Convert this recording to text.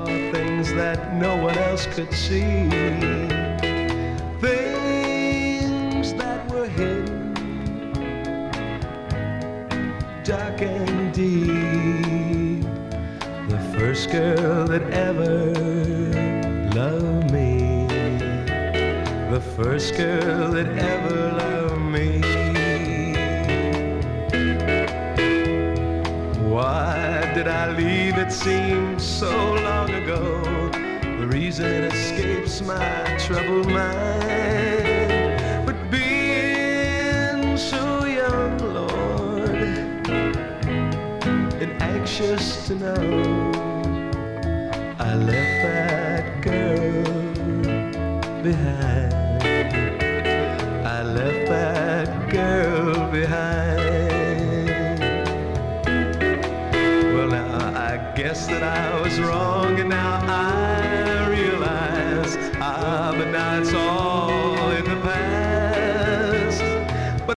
saw things that no one else could see. Things that were hidden, dark and deep. The first girl that ever loved me. The first girl that ever loved me. Why did I leave? It seems so long ago. The reason escapes my troubled mind. But being so young, Lord, and anxious to know, I left that girl behind. I left that girl behind. Well, now I guess that I was wrong, and now I realize, but now it's all